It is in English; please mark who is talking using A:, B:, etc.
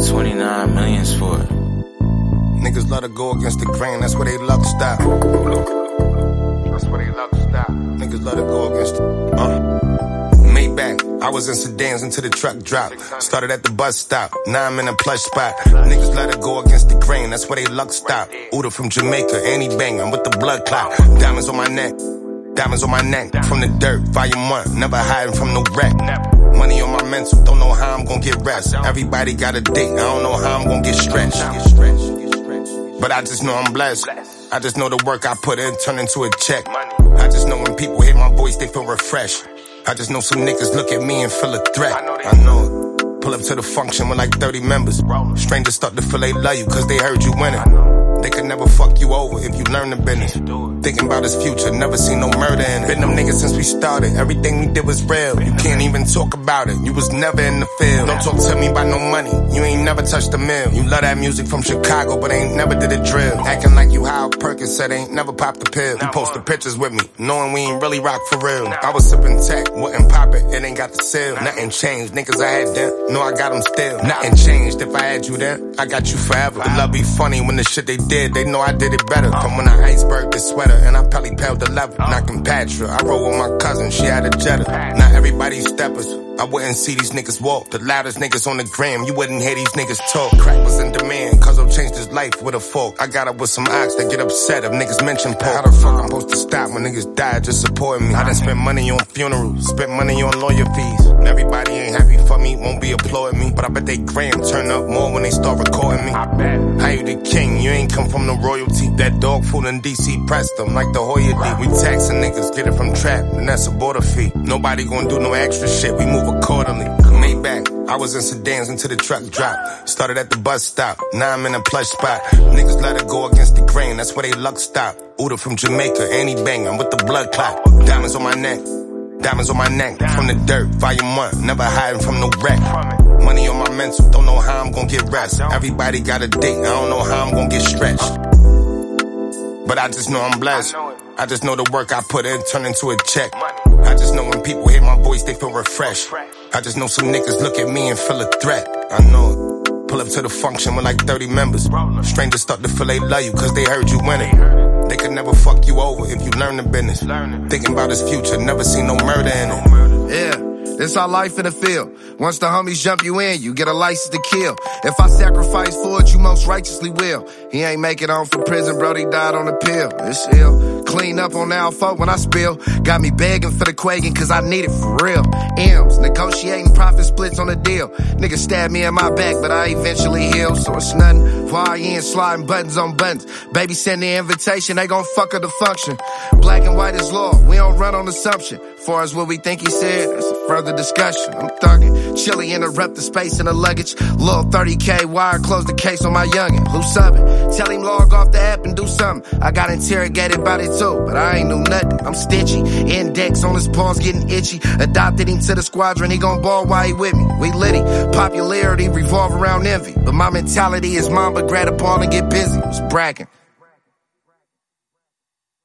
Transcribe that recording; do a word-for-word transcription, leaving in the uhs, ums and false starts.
A: twenty-nine millions for it.
B: Niggas love to go against the grain, that's where they luck stop. That's where they luck stop. Niggas love to go against the, uh. Maybach, I was in sedans until the truck dropped. Started at the bus stop, now I'm in a plush spot. Niggas let it go against the grain, that's where they luck stop. Uda from Jamaica, and he bang, I'm with the blood clot. Diamonds on my neck, diamonds on my neck. From the dirt, volume one, never hiding from no wreck. Money on my mental, don't know how I'm gonna get rest. Everybody got a date, I don't know how I'm gonna get stretched. But I just know I'm blessed. I just know the work I put in turned into a check. I just know when people hear my voice, they feel refreshed. I just know some niggas look at me and feel a threat. I know it. Pull up to the function with like thirty members. Strangers start to feel they love you cause they heard you winning. They could never fuck you over if you learn the business. Thinking about his future, never seen no murder in it. Been them niggas since we started, everything we did was real. You can't even talk about it, you was never in the field. Don't talk to me about no money, you ain't never touched a mill. You love that music from Chicago, but ain't never did a drill. Acting like you how Perkins said ain't never popped a pill. You posted pictures with me, knowing we ain't really rock for real. I was sipping tech, wouldn't pop it, it ain't got the seal. Nothing changed, niggas I had then, know I got them still. Nothing changed, if I had you then, I got you forever. The love be funny when the shit they did, they know I did it better. From when I iceberg the sweater and I pelly pelled the level. Knocking Patra, I roll with my cousin, she had a Jetta. Not everybody's steppers, I wouldn't see these niggas walk. The loudest niggas on the gram, you wouldn't hear these niggas talk. Crack was in demand, cause I've changed his life with a fork. I got up with some ox that get upset if niggas mention pork. How the fuck I'm supposed to stop when niggas die just supporting me? I done spent money on funerals, spent money on lawyer fees. Everybody ain't happy for me, won't be applauding me. But I bet they gram turn up more when they start recording me. I bet. How you the king, you ain't come from the royalty. That dog food in D C pressed them like the Hoya D. We taxing niggas, get it from trap, and that's a border fee. Nobody gon' do no extra shit, we move accordingly. Maybach, I was in sedans until the truck dropped. Started at the bus stop, now I'm in a plush spot. Niggas let it go against the grain, that's where they luck stop. Uda from Jamaica, and he bang, I'm with the blood clot. Diamonds on my neck, diamonds on my neck. From the dirt, volume one, never hiding from no wreck. Money on my mental, don't know how I'm gonna get rest. Everybody got a date, I don't know how I'm gonna get stretched. But I just know I'm blessed. I just know the work I put in turned into a check. I just know when people hear my voice, they feel refreshed. I just know some niggas look at me and feel a threat. I know it. Pull up to the function with like thirty members. Strangers start to feel they love you cause they heard you winning. They could never fuck you over if you learn the business. Thinking about his future, never seen no murder in it.
C: Yeah. This our life in the field. Once the homies jump you in, you get a license to kill. If I sacrifice for it, you most righteously will. He ain't make it on from prison, bro, he died on the pill. It's ill. Clean up on our folk when I spill. Got me begging for the quaking cause I need it for real. M's, negotiating profit splits on the deal. Niggas stabbed me in my back, but I eventually healed. So it's nothing. Why you ain't sliding buttons on buttons? Baby send the invitation, they gon' fuck up the function. Black and white is law, we don't run on assumption. Far as what we think he said, that's a further discussion. I'm thugging, chilly, interrupt the space in the luggage. Little thirty K wire, close the case on my youngin'. Who subbing? Tell him log off the app and do something. I got interrogated by it too, but I ain't knew nothing. I'm stitchy, index on his paws getting itchy. Adopted him to the squadron, he gon' ball while he with me. We litty, popularity revolve around envy. But my mentality is mamba, grab a ball and get busy. Was bragging.